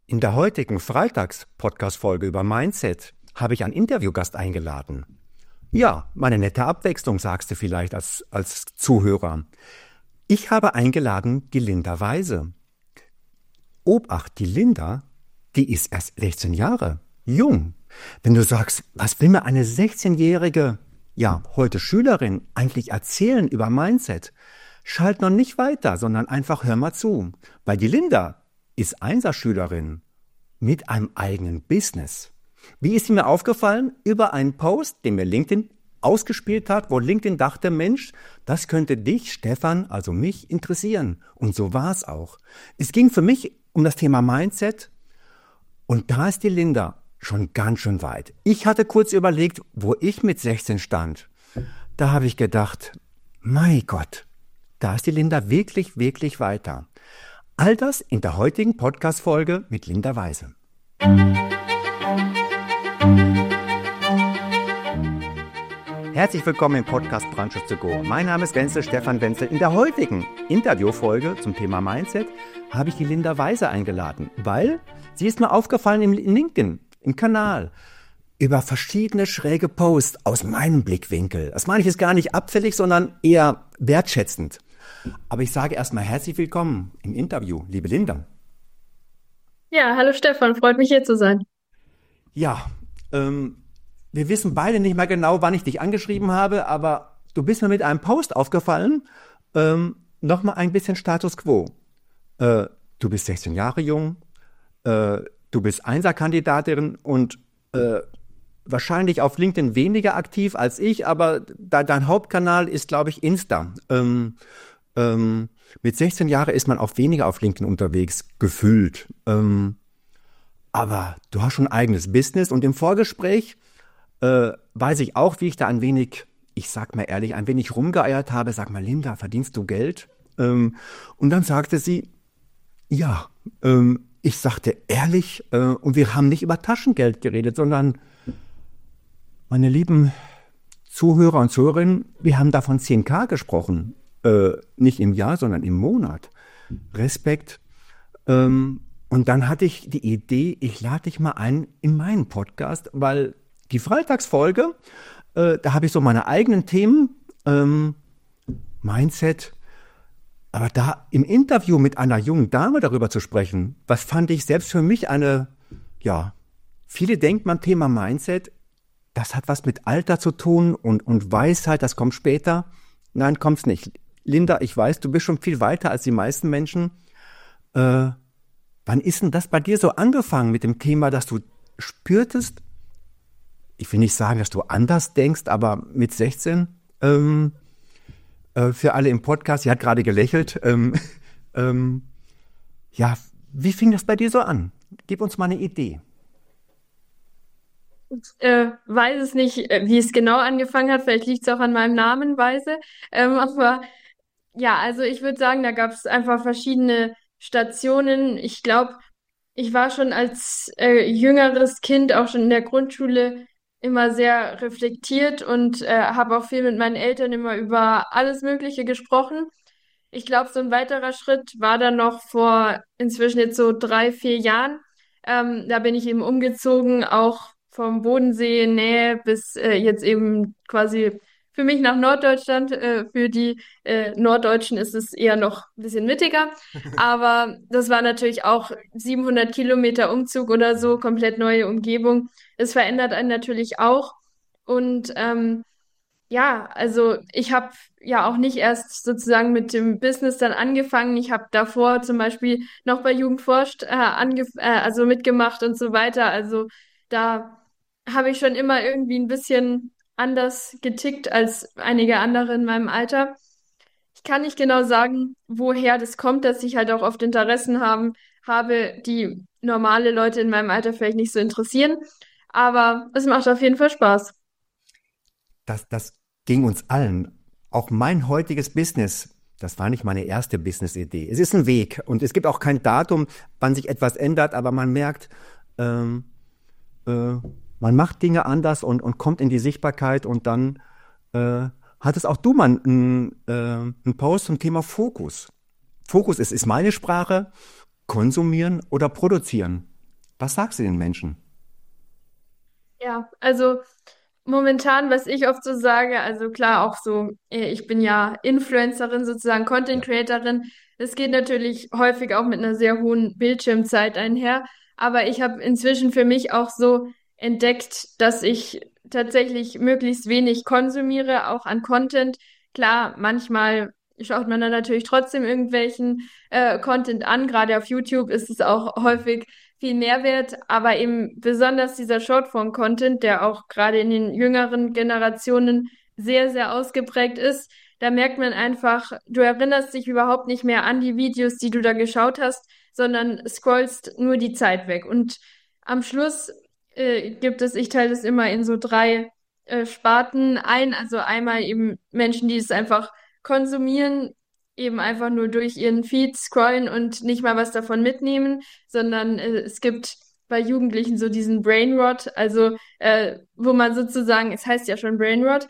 In der heutigen Freitags-Podcast-Folge über Mindset habe ich einen Interviewgast eingeladen. Ja, meine nette Abwechslung, sagst du vielleicht als Zuhörer. Ich habe eingeladen die Linda Weise. Obacht, die Linda, die ist erst 16 Jahre, jung. Wenn du sagst, was will mir eine 16-jährige, ja, heute Schülerin eigentlich erzählen über Mindset? Schalt noch nicht weiter, sondern einfach hör mal zu. Weil die Linda ist Einserschülerin mit einem eigenen Business. Wie ist sie mir aufgefallen? Über einen Post, den mir LinkedIn ausgespielt hat, wo LinkedIn dachte, Mensch, das könnte dich, Stefan, also mich, interessieren. Und so war es auch. Es ging für mich um das Thema Mindset und da ist die Linda schon ganz schön weit. Ich hatte kurz überlegt, wo ich mit 16 stand. Da habe ich gedacht, mein Gott, da ist die Linda wirklich, wirklich weiter. All das in der heutigen Podcast-Folge mit Linda Weise. Herzlich willkommen im Podcast Branches to Go. Mein Name ist Wenzel, Stefan Wenzel. In der heutigen Interviewfolge zum Thema Mindset habe ich die Linda Weise eingeladen, weil sie ist mir aufgefallen im LinkedIn, im Kanal, über verschiedene schräge Posts aus meinem Blickwinkel. Das meine ich jetzt gar nicht abfällig, sondern eher wertschätzend. Aber ich sage erstmal herzlich willkommen im Interview, liebe Linda. Ja, hallo Stefan, freut mich hier zu sein. Ja, wir wissen beide nicht mehr genau, wann ich dich angeschrieben habe, aber du bist mir mit einem Post aufgefallen. Nochmal ein bisschen Status Quo. Du bist 16 Jahre jung, du bist Einserkandidatin und wahrscheinlich auf LinkedIn weniger aktiv als ich, aber dein Hauptkanal ist, glaube ich, Insta. Mit 16 Jahren ist man auch weniger auf LinkedIn unterwegs, gefühlt. Aber du hast schon ein eigenes Business und im Vorgespräch weiß ich auch, wie ich da ein wenig, ich sag mal ehrlich, ein wenig rumgeeiert habe. Sag mal, Linda, verdienst du Geld? Und dann sagte sie, ja, ich sagte ehrlich, und wir haben nicht über Taschengeld geredet, sondern meine lieben Zuhörer und Zuhörerinnen, wir haben da von 10.000 gesprochen. Nicht im Jahr, sondern im Monat. Respekt. Und dann hatte ich die Idee, ich lade dich mal ein in meinen Podcast, weil die Freitagsfolge, da habe ich so meine eigenen Themen, Mindset, aber da im Interview mit einer jungen Dame darüber zu sprechen, was fand ich selbst für mich viele denken beim Thema Mindset, das hat was mit Alter zu tun und Weisheit, das kommt später. Nein, kommt's nicht. Linda, ich weiß, du bist schon viel weiter als die meisten Menschen. Wann ist denn das bei dir so angefangen mit dem Thema, dass du spürtest, ich will nicht sagen, dass du anders denkst, aber mit 16, für alle im Podcast, sie hat gerade gelächelt, wie fing das bei dir so an? Gib uns mal eine Idee. Weiß es nicht, wie es genau angefangen hat. Vielleicht liegt es auch an meinem Namen, Weise. Aber ja, also ich würde sagen, da gab es einfach verschiedene Stationen. Ich glaube, ich war schon als jüngeres Kind, auch schon in der Grundschule, immer sehr reflektiert und habe auch viel mit meinen Eltern immer über alles Mögliche gesprochen. Ich glaube, so ein weiterer Schritt war dann noch vor inzwischen jetzt so 3, 4 Jahren. Da bin ich eben umgezogen, auch vom Bodensee Nähe bis jetzt eben quasi für mich nach Norddeutschland. Für die Norddeutschen ist es eher noch ein bisschen mittiger. Aber das war natürlich auch 700 Kilometer Umzug oder so, komplett neue Umgebung. Es verändert einen natürlich auch. Und ja, also ich habe ja auch nicht erst sozusagen mit dem Business dann angefangen. Ich habe davor zum Beispiel noch bei Jugend forscht also mitgemacht und so weiter. Also da habe ich schon immer irgendwie ein bisschen anders getickt als einige andere in meinem Alter. Ich kann nicht genau sagen, woher das kommt, dass ich halt auch oft habe, die normale Leute in meinem Alter vielleicht nicht so interessieren. Aber es macht auf jeden Fall Spaß. Das ging uns allen. Auch mein heutiges Business, das war nicht meine erste Business-Idee. Es ist ein Weg und es gibt auch kein Datum, wann sich etwas ändert, aber man merkt, man macht Dinge anders und kommt in die Sichtbarkeit und dann hattest auch du mal einen Post zum Thema Fokus. Fokus ist meine Sprache, konsumieren oder produzieren. Was sagst du den Menschen? Ja, also momentan, was ich oft so sage, also klar auch so, ich bin ja Influencerin sozusagen, Content Ja. Creatorin. Es geht natürlich häufig auch mit einer sehr hohen Bildschirmzeit einher, aber ich habe inzwischen für mich auch so entdeckt, dass ich tatsächlich möglichst wenig konsumiere, auch an Content. Klar, manchmal schaut man dann natürlich trotzdem irgendwelchen Content an. Gerade auf YouTube ist es auch häufig viel Mehrwert, aber eben besonders dieser Shortform-Content, der auch gerade in den jüngeren Generationen sehr, sehr ausgeprägt ist, da merkt man einfach, du erinnerst dich überhaupt nicht mehr an die Videos, die du da geschaut hast, sondern scrollst nur die Zeit weg. Und am Schluss gibt es, ich teile das immer in so drei Sparten ein. Also einmal eben Menschen, die es einfach konsumieren, eben einfach nur durch ihren Feed scrollen und nicht mal was davon mitnehmen, sondern es gibt bei Jugendlichen so diesen Brainrot, also wo man sozusagen, es heißt ja schon Brainrot,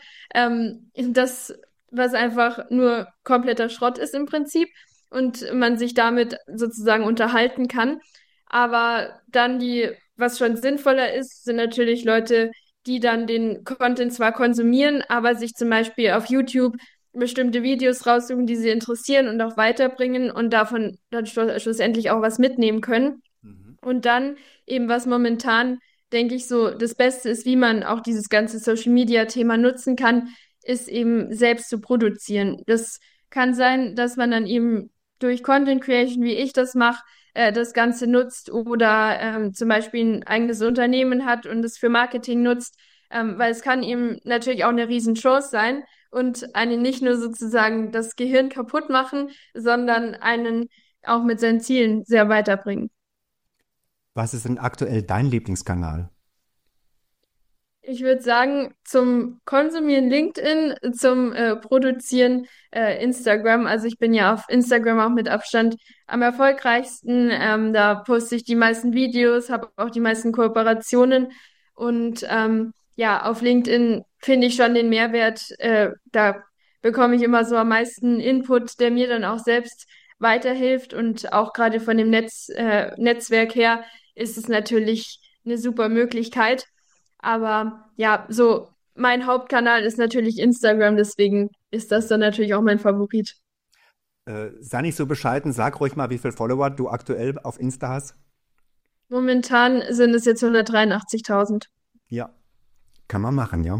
das, was einfach nur kompletter Schrott ist im Prinzip und man sich damit sozusagen unterhalten kann. Aber dann die, was schon sinnvoller ist, sind natürlich Leute, die dann den Content zwar konsumieren, aber sich zum Beispiel auf YouTube bestimmte Videos raussuchen, die sie interessieren und auch weiterbringen und davon dann schlussendlich auch was mitnehmen können. Mhm. Und dann eben, was momentan, denke ich, so das Beste ist, wie man auch dieses ganze Social Media Thema nutzen kann, ist eben selbst zu produzieren. Das kann sein, dass man dann eben durch Content Creation, wie ich das mache, das Ganze nutzt oder zum Beispiel ein eigenes Unternehmen hat und es für Marketing nutzt, weil es kann eben natürlich auch eine Riesenchance sein und einen nicht nur sozusagen das Gehirn kaputt machen, sondern einen auch mit seinen Zielen sehr weiterbringen. Was ist denn aktuell dein Lieblingskanal? Ich würde sagen, zum Konsumieren LinkedIn, zum Produzieren Instagram. Also ich bin ja auf Instagram auch mit Abstand am erfolgreichsten. Da poste ich die meisten Videos, habe auch die meisten Kooperationen. Und ja, auf LinkedIn finde ich schon den Mehrwert. Da bekomme ich immer so am meisten Input, der mir dann auch selbst weiterhilft. Und auch gerade von dem Netzwerk her ist es natürlich eine super Möglichkeit. Aber ja, so mein Hauptkanal ist natürlich Instagram, deswegen ist das dann natürlich auch mein Favorit. Sei nicht so bescheiden, sag ruhig mal, wie viele Follower du aktuell auf Insta hast. Momentan sind es jetzt 183.000. Ja, kann man machen, ja.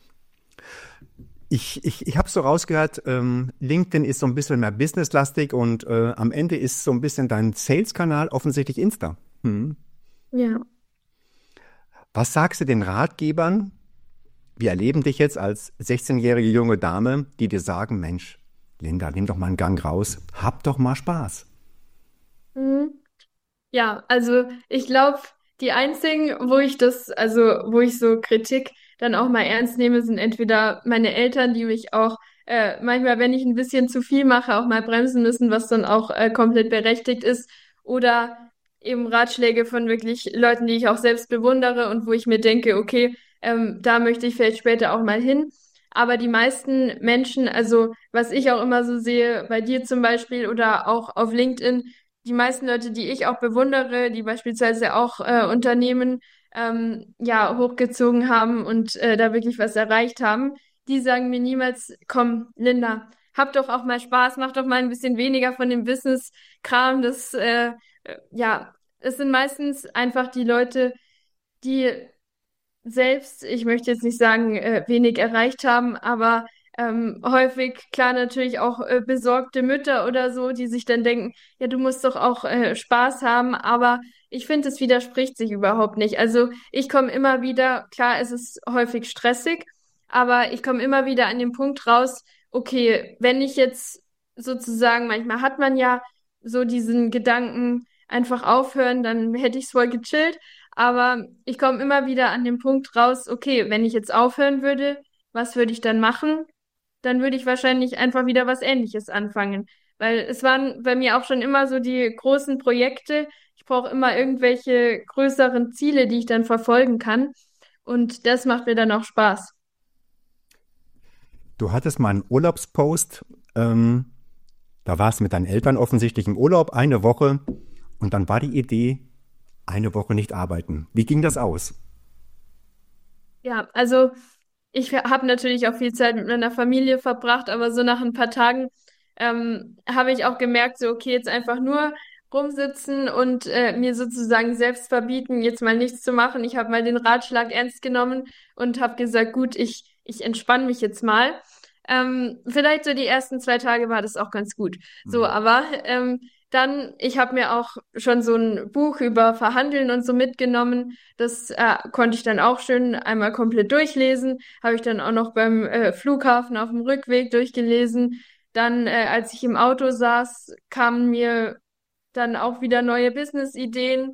Ich habe so rausgehört, LinkedIn ist so ein bisschen mehr businesslastig und am Ende ist so ein bisschen dein Sales-Kanal offensichtlich Insta. Hm. Ja. Was sagst du den Ratgebern? Wir erleben dich jetzt als 16-jährige junge Dame, die dir sagen, Mensch, Linda, nimm doch mal einen Gang raus, hab doch mal Spaß. Mhm. Ja, also ich glaube, die einzigen, wo ich das, also wo ich so Kritik dann auch mal ernst nehme, sind entweder meine Eltern, die mich auch manchmal, wenn ich ein bisschen zu viel mache, auch mal bremsen müssen, was dann auch komplett berechtigt ist, oder eben Ratschläge von wirklich Leuten, die ich auch selbst bewundere und wo ich mir denke, okay, da möchte ich vielleicht später auch mal hin. Aber die meisten Menschen, also was ich auch immer so sehe, bei dir zum Beispiel oder auch auf LinkedIn, die meisten Leute, die ich auch bewundere, die beispielsweise auch Unternehmen ja hochgezogen haben und da wirklich was erreicht haben, die sagen mir niemals, komm, Linda, hab doch auch mal Spaß, mach doch mal ein bisschen weniger von dem Business-Kram. Das ja, es sind meistens einfach die Leute, die selbst, ich möchte jetzt nicht sagen, wenig erreicht haben, aber häufig, klar, natürlich auch besorgte Mütter oder so, die sich dann denken, ja, du musst doch auch Spaß haben, aber ich finde, es widerspricht sich überhaupt nicht. Also ich komme immer wieder, klar, es ist häufig stressig, aber ich komme immer wieder an den Punkt raus, okay, wenn ich jetzt sozusagen, manchmal hat man ja so diesen Gedanken, einfach aufhören, dann hätte ich es voll gechillt. Aber ich komme immer wieder an den Punkt raus, okay, wenn ich jetzt aufhören würde, was würde ich dann machen? Dann würde ich wahrscheinlich einfach wieder was Ähnliches anfangen. Weil es waren bei mir auch schon immer so die großen Projekte. Ich brauche immer irgendwelche größeren Ziele, die ich dann verfolgen kann. Und das macht mir dann auch Spaß. Du hattest mal einen Urlaubspost, da warst du mit deinen Eltern offensichtlich im Urlaub eine Woche und dann war die Idee, eine Woche nicht arbeiten. Wie ging das aus? Ja, also ich habe natürlich auch viel Zeit mit meiner Familie verbracht, aber so nach ein paar Tagen habe ich auch gemerkt, so okay, jetzt einfach nur rumsitzen und mir sozusagen selbst verbieten, jetzt mal nichts zu machen. Ich habe mal den Ratschlag ernst genommen und habe gesagt, gut, ich entspanne mich jetzt mal. Vielleicht so die ersten 2 Tage war das auch ganz gut. So, Mhm. aber dann, ich habe mir auch schon so ein Buch über Verhandeln und so mitgenommen. Das konnte ich dann auch schön einmal komplett durchlesen. Habe ich dann auch noch beim Flughafen auf dem Rückweg durchgelesen. Dann, als ich im Auto saß, kamen mir dann auch wieder neue Business-Ideen.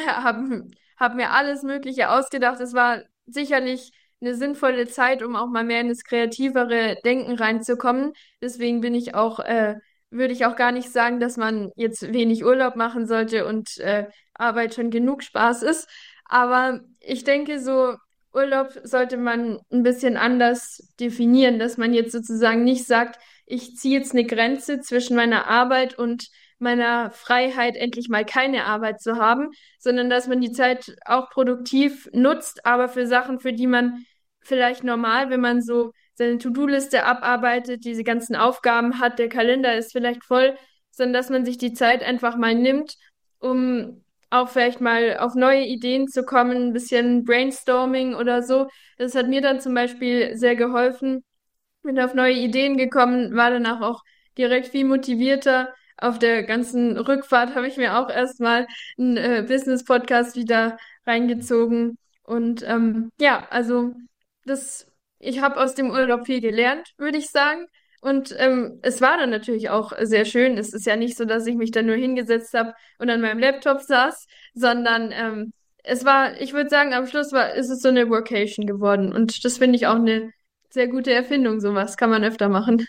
Hab mir alles Mögliche ausgedacht. Es war sicherlich eine sinnvolle Zeit, um auch mal mehr in das kreativere Denken reinzukommen. Deswegen würde ich auch gar nicht sagen, dass man jetzt wenig Urlaub machen sollte und Arbeit schon genug Spaß ist. Aber ich denke, so Urlaub sollte man ein bisschen anders definieren, dass man jetzt sozusagen nicht sagt, ich ziehe jetzt eine Grenze zwischen meiner Arbeit und meiner Freiheit, endlich mal keine Arbeit zu haben, sondern dass man die Zeit auch produktiv nutzt, aber für Sachen, für die man vielleicht normal, wenn man so seine To-Do-Liste abarbeitet, diese ganzen Aufgaben hat, der Kalender ist vielleicht voll, sondern dass man sich die Zeit einfach mal nimmt, um auch vielleicht mal auf neue Ideen zu kommen, ein bisschen Brainstorming oder so. Das hat mir dann zum Beispiel sehr geholfen, bin auf neue Ideen gekommen, war danach auch direkt viel motivierter. Auf der ganzen Rückfahrt habe ich mir auch erstmal einen Business-Podcast wieder reingezogen. Und ja, also das, ich habe aus dem Urlaub viel gelernt, würde ich sagen. Und es war dann natürlich auch sehr schön. Es ist ja nicht so, dass ich mich dann nur hingesetzt habe und an meinem Laptop saß, sondern es war, ich würde sagen, am Schluss ist es so eine Workation geworden. Und das finde ich auch eine sehr gute Erfindung, sowas kann man öfter machen.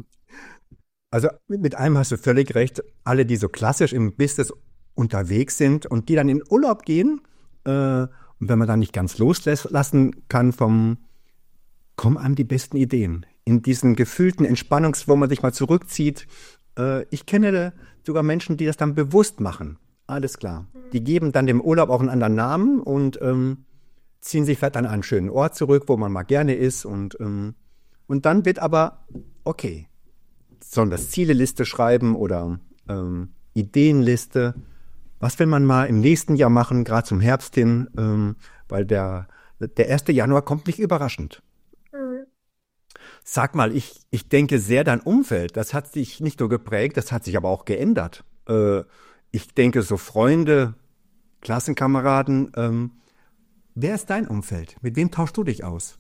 Also mit einem hast du völlig recht. Alle, die so klassisch im Business unterwegs sind und die dann in Urlaub gehen, und wenn man dann nicht ganz loslassen kann kommen einem die besten Ideen. In diesen gefühlten wo man sich mal zurückzieht. Ich kenne sogar Menschen, die das dann bewusst machen. Alles klar. Die geben dann dem Urlaub auch einen anderen Namen und ziehen sich vielleicht an einen schönen Ort zurück, wo man mal gerne ist. Und dann wird aber, okay, sollen das Zieleliste schreiben oder Ideenliste. Was will man mal im nächsten Jahr machen, gerade zum Herbst hin, weil der 1. Januar kommt nicht überraschend. Mhm. Sag mal, ich denke sehr, dein Umfeld, das hat sich nicht nur geprägt, das hat sich aber auch geändert. Ich denke, so Freunde, Klassenkameraden, wer ist dein Umfeld? Mit wem tauschst du dich aus?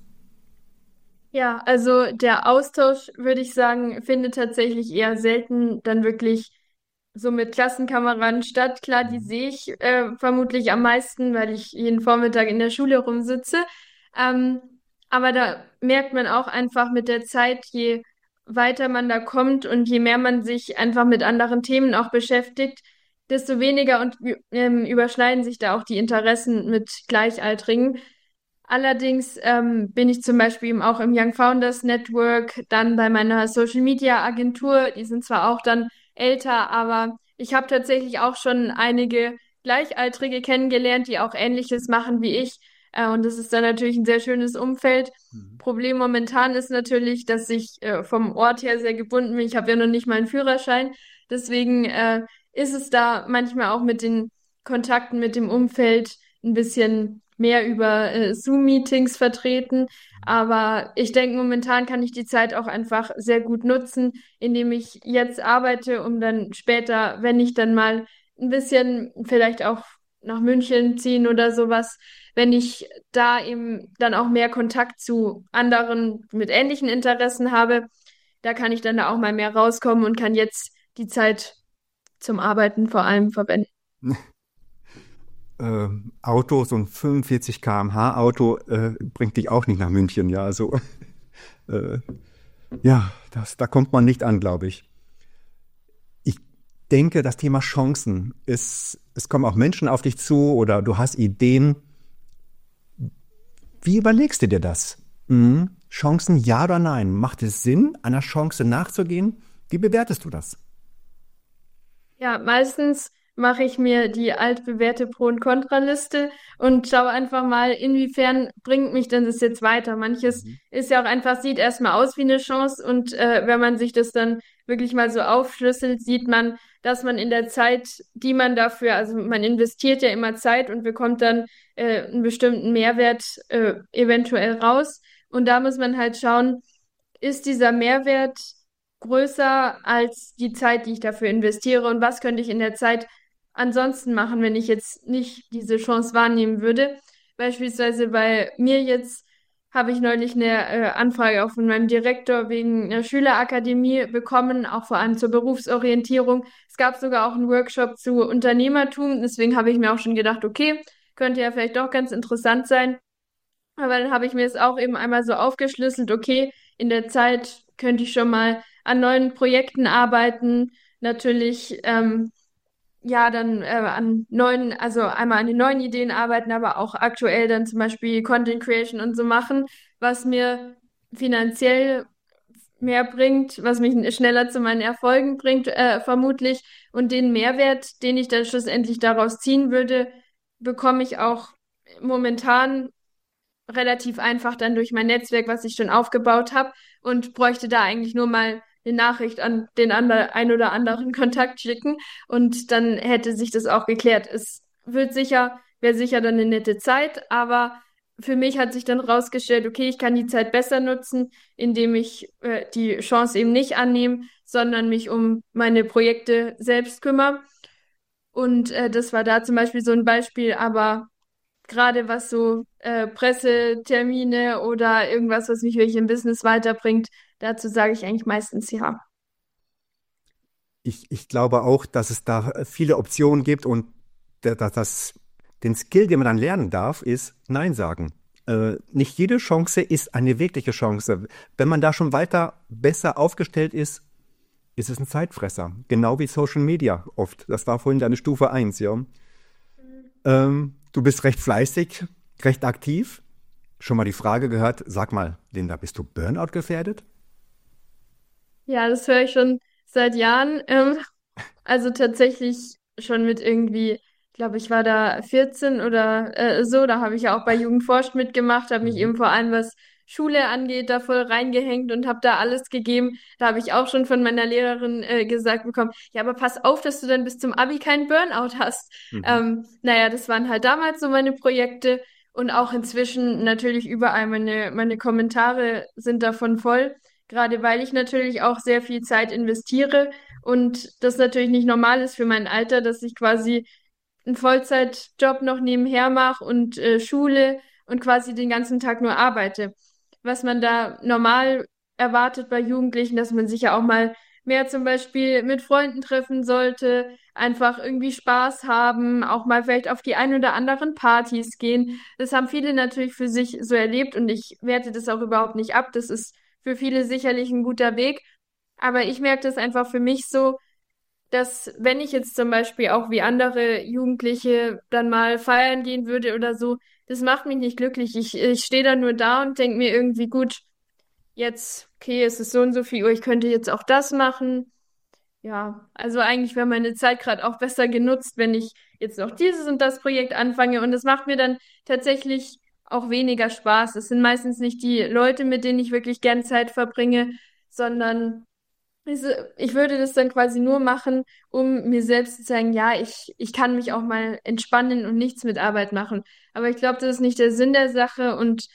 Ja, also der Austausch, würde ich sagen, findet tatsächlich eher selten dann wirklich so mit Klassenkameraden statt. Klar, die sehe ich vermutlich am meisten, weil ich jeden Vormittag in der Schule rumsitze. Ähm, aber da merkt man auch einfach mit der Zeit, je weiter man da kommt und je mehr man sich einfach mit anderen Themen auch beschäftigt, desto weniger überschneiden sich da auch die Interessen mit Gleichaltrigen. Allerdings bin ich zum Beispiel eben auch im Young Founders Network, dann bei meiner Social Media Agentur. Die sind zwar auch dann älter, aber ich habe tatsächlich auch schon einige Gleichaltrige kennengelernt, die auch Ähnliches machen wie ich. Und das ist dann natürlich ein sehr schönes Umfeld. Mhm. Problem momentan ist natürlich, dass ich vom Ort her sehr gebunden bin. Ich habe ja noch nicht mal einen Führerschein. Deswegen ist es da manchmal auch mit den Kontakten mit dem Umfeld ein bisschen mehr über Zoom-Meetings vertreten. Aber ich denke, momentan kann ich die Zeit auch einfach sehr gut nutzen, indem ich jetzt arbeite, um dann später, wenn ich dann mal ein bisschen vielleicht auch nach München ziehen oder sowas, wenn ich da eben dann auch mehr Kontakt zu anderen mit ähnlichen Interessen habe, da kann ich dann da auch mal mehr rauskommen und kann jetzt die Zeit zum Arbeiten vor allem verwenden. Auto, so ein 45 km/h Auto bringt dich auch nicht nach München, ja, also äh, ja, da kommt man nicht an, glaube ich. Ich denke, das Thema Chancen ist, es kommen auch Menschen auf dich zu oder du hast Ideen. Wie überlegst du dir das? Chancen, ja oder nein? Macht es Sinn, einer Chance nachzugehen? Wie bewertest du das? Ja, meistens mache ich mir die altbewährte Pro- und Kontraliste und schaue einfach mal, inwiefern bringt mich denn das jetzt weiter. Manches Mhm. ist ja auch einfach, sieht erstmal aus wie eine Chance und wenn man sich das dann wirklich mal so aufschlüsselt, sieht man, dass man in der Zeit, die man dafür, also man investiert ja immer Zeit und bekommt dann einen bestimmten Mehrwert eventuell raus. Und da muss man halt schauen, ist dieser Mehrwert größer als die Zeit, die ich dafür investiere und was könnte ich in der Zeit ansonsten machen, wenn ich jetzt nicht diese Chance wahrnehmen würde. Beispielsweise bei mir jetzt habe ich neulich eine Anfrage auch von meinem Direktor wegen einer Schülerakademie bekommen, auch vor allem zur Berufsorientierung. Es gab sogar auch einen Workshop zu Unternehmertum, deswegen habe ich mir auch schon gedacht, okay, könnte ja vielleicht doch ganz interessant sein. Aber dann habe ich mir es auch eben einmal so aufgeschlüsselt, okay, in der Zeit könnte ich schon mal an neuen Projekten arbeiten, natürlich ja, dann an neuen, also einmal an den neuen Ideen arbeiten, aber auch aktuell dann zum Beispiel Content Creation und so machen, was mir finanziell mehr bringt, was mich schneller zu meinen Erfolgen bringt, vermutlich. Und den Mehrwert, den ich dann schlussendlich daraus ziehen würde, bekomme ich auch momentan relativ einfach dann durch mein Netzwerk, was ich schon aufgebaut habe und bräuchte da eigentlich nur mal eine Nachricht an den ein oder anderen Kontakt schicken und dann hätte sich das auch geklärt. Es wird sicher, wäre sicher dann eine nette Zeit, aber für mich hat sich dann rausgestellt, okay, ich kann die Zeit besser nutzen, indem ich die Chance eben nicht annehme, sondern mich um meine Projekte selbst kümmere. Und das war da zum Beispiel so ein Beispiel, aber gerade was so Pressetermine oder irgendwas, was mich wirklich im Business weiterbringt, dazu sage ich eigentlich meistens ja. Ich glaube auch, dass es da viele Optionen gibt und den Skill, den man dann lernen darf, ist Nein sagen. Nicht jede Chance ist eine wirkliche Chance. Wenn man da schon weiter besser aufgestellt ist, ist es ein Zeitfresser. Genau wie Social Media oft. Das war vorhin deine Stufe eins, ja. Du bist recht fleißig, recht aktiv. Schon mal die Frage gehört, sag mal, Linda, bist du Burnout gefährdet? Ja, das höre ich schon seit Jahren. Also tatsächlich schon mit irgendwie, ich glaube, ich war da 14 oder so, da habe ich ja auch bei Jugendforscht mitgemacht, habe mich Mhm. eben vor allem, was Schule angeht, da voll reingehängt und habe da alles gegeben. Da habe ich auch schon von meiner Lehrerin gesagt bekommen, ja, aber pass auf, dass du dann bis zum Abi keinen Burnout hast. Mhm. Naja, das waren halt damals so meine Projekte und auch inzwischen natürlich überall meine Kommentare sind davon voll, gerade weil ich natürlich auch sehr viel Zeit investiere und das natürlich nicht normal ist für mein Alter, dass ich quasi einen Vollzeitjob noch nebenher mache und Schule und quasi den ganzen Tag nur arbeite. Was man da normal erwartet bei Jugendlichen, dass man sich ja auch mal mehr zum Beispiel mit Freunden treffen sollte, einfach irgendwie Spaß haben, auch mal vielleicht auf die ein oder anderen Partys gehen. Das haben viele natürlich für sich so erlebt und ich werte das auch überhaupt nicht ab. Das ist für viele sicherlich ein guter Weg. Aber ich merke das einfach für mich so, dass wenn ich jetzt zum Beispiel auch wie andere Jugendliche dann mal feiern gehen würde oder so, das macht mich nicht glücklich. Ich stehe dann nur da und denke mir irgendwie, gut, jetzt, okay, es ist so und so viel Uhr, ich könnte jetzt auch das machen. Ja, also eigentlich wäre meine Zeit gerade auch besser genutzt, wenn ich jetzt noch dieses und das Projekt anfange. Und es macht mir dann tatsächlich auch weniger Spaß. Es sind meistens nicht die Leute, mit denen ich wirklich gern Zeit verbringe, sondern also, ich würde das dann quasi nur machen, um mir selbst zu sagen, ja, ich kann mich auch mal entspannen und nichts mit Arbeit machen. Aber ich glaube, das ist nicht der Sinn der Sache und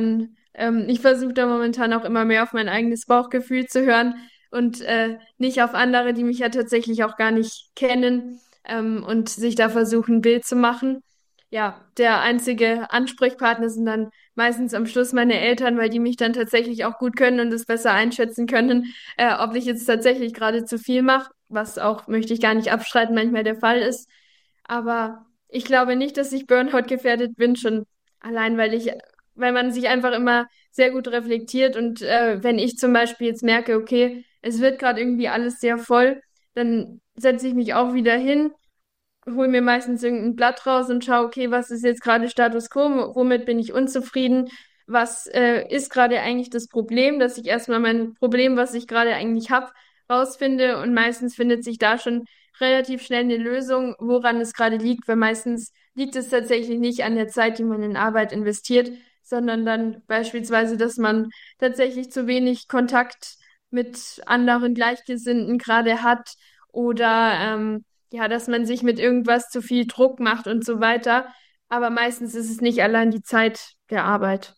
ich versuche da momentan auch immer mehr auf mein eigenes Bauchgefühl zu hören und nicht auf andere, die mich ja tatsächlich auch gar nicht kennen, und sich da versuchen, ein Bild zu machen. Ja, der einzige Ansprechpartner sind dann meistens am Schluss meine Eltern, weil die mich dann tatsächlich auch gut können und es besser einschätzen können, ob ich jetzt tatsächlich gerade zu viel mache, was auch, möchte ich gar nicht abstreiten, manchmal der Fall ist. Aber ich glaube nicht, dass ich Burnout gefährdet bin, schon allein, weil man sich einfach immer sehr gut reflektiert und wenn ich zum Beispiel jetzt merke, okay, es wird gerade irgendwie alles sehr voll, dann setze ich mich auch wieder hin, hole mir meistens irgendein Blatt raus und schaue, okay, was ist jetzt gerade Status quo, womit bin ich unzufrieden, was ist gerade eigentlich das Problem, dass ich erstmal mein Problem, was ich gerade eigentlich habe, rausfinde und meistens findet sich da schon relativ schnell eine Lösung, woran es gerade liegt, weil meistens liegt es tatsächlich nicht an der Zeit, die man in Arbeit investiert, sondern dann beispielsweise, dass man tatsächlich zu wenig Kontakt mit anderen Gleichgesinnten gerade hat oder ja, dass man sich mit irgendwas zu viel Druck macht und so weiter. Aber meistens ist es nicht allein die Zeit der Arbeit.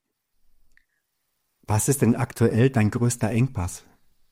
Was ist denn aktuell dein größter Engpass?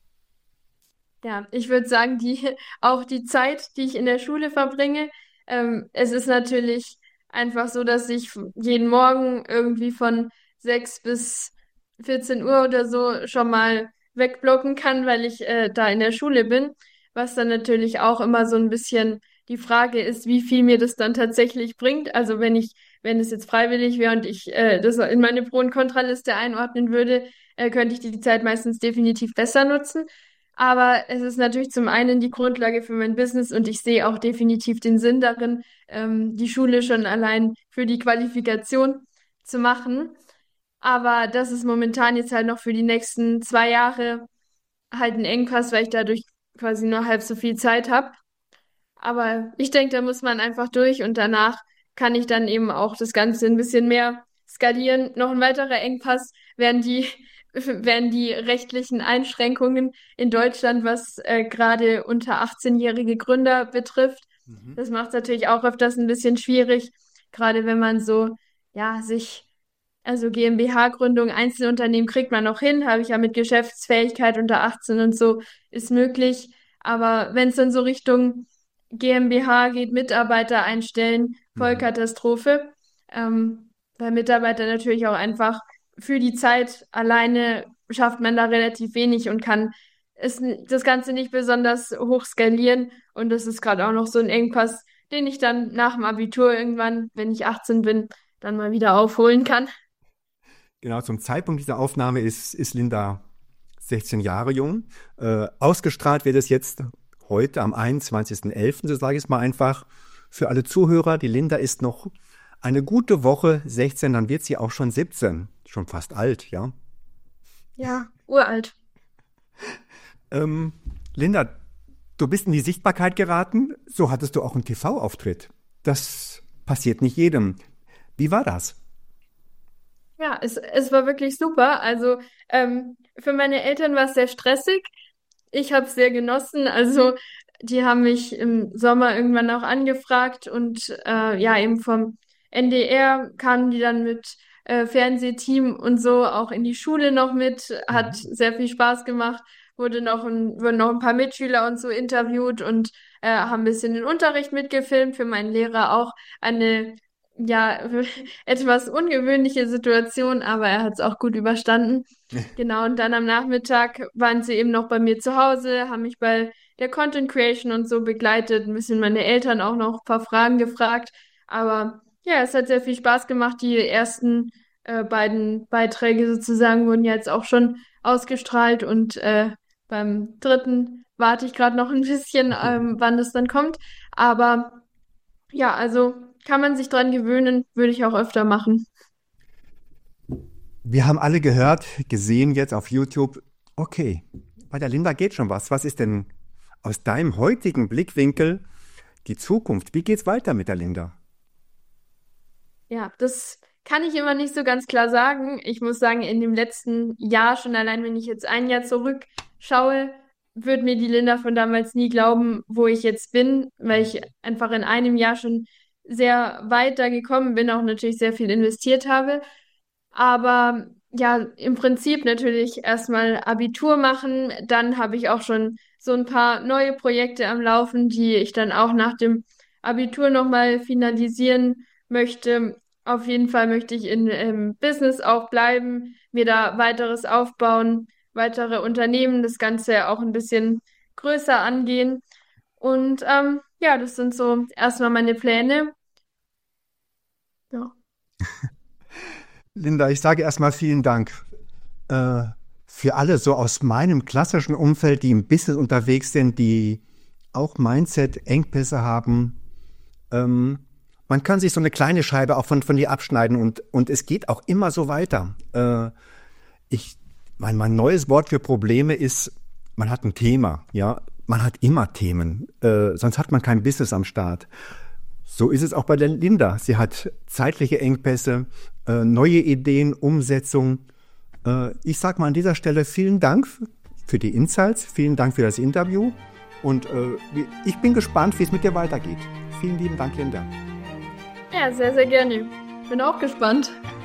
Ja, ich würde sagen, auch die Zeit, die ich in der Schule verbringe. Es ist natürlich einfach so, dass ich jeden Morgen irgendwie von 6 bis 14 Uhr oder so schon mal wegblocken kann, weil ich da in der Schule bin. Was dann natürlich auch immer so ein bisschen die Frage ist, wie viel mir das dann tatsächlich bringt. Also wenn es jetzt freiwillig wäre und ich das in meine Pro- und Kontraliste einordnen würde, könnte ich die Zeit meistens definitiv besser nutzen. Aber es ist natürlich zum einen die Grundlage für mein Business und ich sehe auch definitiv den Sinn darin, die Schule schon allein für die Qualifikation zu machen. Aber das ist momentan jetzt halt noch für die nächsten 2 Jahre halt ein Engpass, weil ich dadurch quasi nur halb so viel Zeit habe. Aber ich denke, da muss man einfach durch und danach kann ich dann eben auch das Ganze ein bisschen mehr skalieren. Noch ein weiterer Engpass wären die rechtlichen Einschränkungen in Deutschland, was gerade unter 18-jährige Gründer betrifft. Mhm. Das macht es natürlich auch öfters ein bisschen schwierig, gerade wenn man so, ja, also GmbH-Gründung, Einzelunternehmen kriegt man noch hin, habe ich ja mit Geschäftsfähigkeit unter 18 und so, ist möglich. Aber wenn es dann so Richtung GmbH geht, Mitarbeiter einstellen, Mhm. Vollkatastrophe, weil Mitarbeiter natürlich auch einfach für die Zeit alleine schafft man da relativ wenig und kann das Ganze nicht besonders hoch skalieren. Und das ist gerade auch noch so ein Engpass, den ich dann nach dem Abitur irgendwann, wenn ich 18 bin, dann mal wieder aufholen kann. Genau, zum Zeitpunkt dieser Aufnahme ist Linda 16 Jahre jung. Ausgestrahlt wird es jetzt heute am 21.11., so sage ich es mal einfach. Für alle Zuhörer, die Linda ist noch eine gute Woche 16, dann wird sie auch schon 17. Schon fast alt, ja. Ja, uralt. Ähm, Linda, du bist in die Sichtbarkeit geraten, so hattest du auch einen TV-Auftritt. Das passiert nicht jedem. Wie war das? Ja, es war wirklich super. Also für meine Eltern war es sehr stressig. Ich habe es sehr genossen. Also die haben mich im Sommer irgendwann auch angefragt und ja, eben vom NDR kamen die dann mit Fernsehteam und so auch in die Schule noch mit. Hat Mhm. sehr viel Spaß gemacht. Wurden noch ein paar Mitschüler und so interviewt und haben ein bisschen den Unterricht mitgefilmt. Für meinen Lehrer auch eine ja, etwas ungewöhnliche Situation, aber er hat es auch gut überstanden. Genau, und dann am Nachmittag waren sie eben noch bei mir zu Hause, haben mich bei der Content Creation und so begleitet, ein bisschen meine Eltern auch noch ein paar Fragen gefragt. Aber ja, es hat sehr viel Spaß gemacht. Die ersten beiden Beiträge sozusagen wurden ja jetzt auch schon ausgestrahlt und beim dritten warte ich gerade noch ein bisschen, wann das dann kommt. Aber ja, also kann man sich dran gewöhnen, würde ich auch öfter machen. Wir haben alle gehört, gesehen jetzt auf YouTube, okay, bei der Linda geht schon was. Was ist denn aus deinem heutigen Blickwinkel die Zukunft? Wie geht's weiter mit der Linda? Ja, das kann ich immer nicht so ganz klar sagen. Ich muss sagen, in dem letzten Jahr, schon allein wenn ich jetzt ein Jahr zurückschaue, wird mir die Linda von damals nie glauben, wo ich jetzt bin, weil ich einfach in einem Jahr schon sehr weit da gekommen bin, auch natürlich sehr viel investiert habe. Aber ja, im Prinzip natürlich erstmal Abitur machen. Dann habe ich auch schon so ein paar neue Projekte am Laufen, die ich dann auch nach dem Abitur nochmal finalisieren möchte. Auf jeden Fall möchte ich im Business auch bleiben, mir da weiteres aufbauen, weitere Unternehmen, das Ganze auch ein bisschen größer angehen. Und ja, das sind so erstmal meine Pläne. Ja. Linda, ich sage erstmal vielen Dank äh, für alle so aus meinem klassischen Umfeld, die im Business unterwegs sind, die auch Mindset-Engpässe haben. Man kann sich so eine kleine Scheibe auch von dir abschneiden und es geht auch immer so weiter. Mein neues Wort für Probleme ist, man hat ein Thema, ja. man hat immer Themen, sonst hat man kein Business am Start. So ist es auch bei der Linda. Sie hat zeitliche Engpässe, neue Ideen, Umsetzung. Ich sage mal an dieser Stelle vielen Dank für die Insights, vielen Dank für das Interview und ich bin gespannt, wie es mit dir weitergeht. Vielen lieben Dank, Linda. Ja, sehr, sehr gerne. Bin auch gespannt.